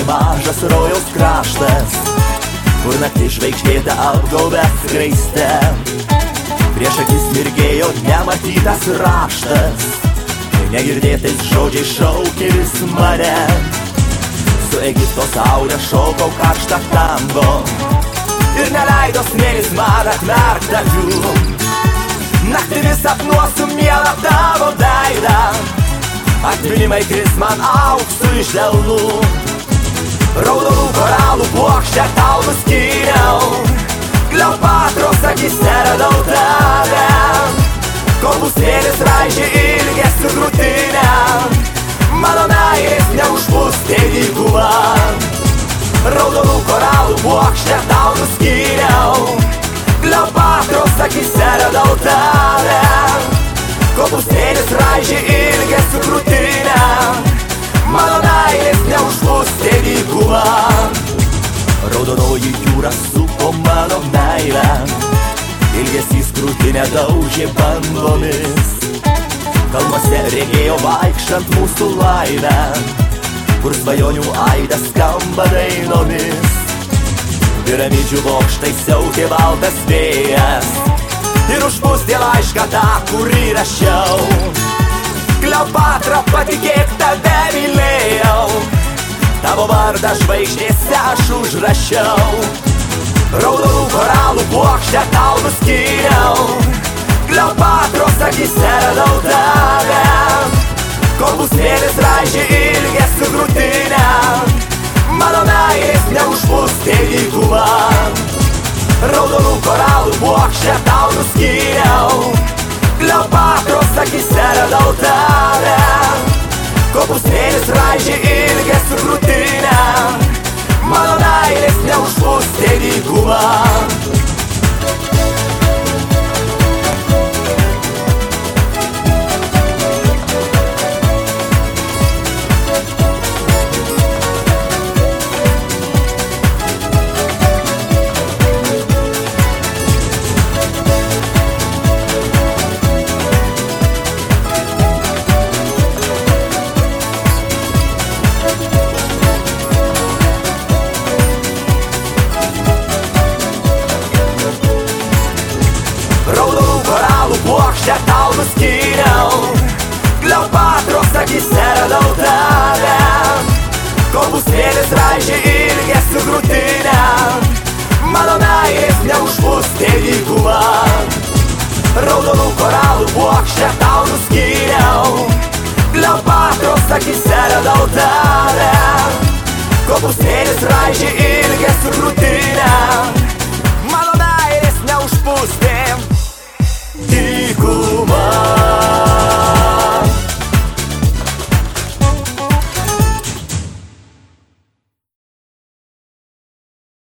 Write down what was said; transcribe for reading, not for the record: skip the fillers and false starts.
mažas rojaus kraštas, kur naktis žvaigždėta apgaubė skraiste. Prieš akis mirgėjo nematytas raštas, negirdėtais žodžiais šaukė vis mane. Su Egipto saulė šokau karštą tango ir neleido smėlis man atmerkt akių. Naktimis sapnuosiu mielą tavo veidą, atminimai kris man auksu iš delnų. Raudonų koralų puokštę tau nuskyniau, Kleopatros akyse radau tave. Kopūstėlis raižė ilgesiu krūtinę, mano meilės neužpustė dykuma. Raudonų koralų puokštę tau nuskyniau, Kleopatros akyse radau tave. Kopūstėlis raižė ilgesiu krūtinę, mano meilės neužpustė dykuma. Raudonoji jūra supo mano meilę, ilgesys krūtinę daužė bangomis. Kalnuose regėjo vaikštant mūsų laimę, kur svajonių aidas skamba dainomis. Piramidžių bokštai siautė baltas vėjas ir užpustė laišką tą, kurį rašiau. Kleopatra, patikėk, tave mylėjau, tavo vardą žvaigždėse aš užrašiau. Raudonų koralų puokštę tau nuskyniau, Kleopatros akyse radau tave. Kopūstėlis raižė ilgesiu krūtinę, mano meilės neužpustė dykuma. Raudonų koralų puokštę tau nuskyniau, Kleopatros akyse radau tave. Kopūstėlis raižė ilgesiu krūtinę, mano meilės neužpustė dykuma. Puokštę tau nuskyniau, Kleopatros akyse radau tave. Kopūstėlis raižė ilgesiu krūtinę, mano meilės neužpustė dykuma. Raudonų koralų puokštę tau nuskyniau, Kleopatros akyse radau tave. Kopūstėlis raižė ilgesiu krūtinę, mano meilės neužpustė dykuma.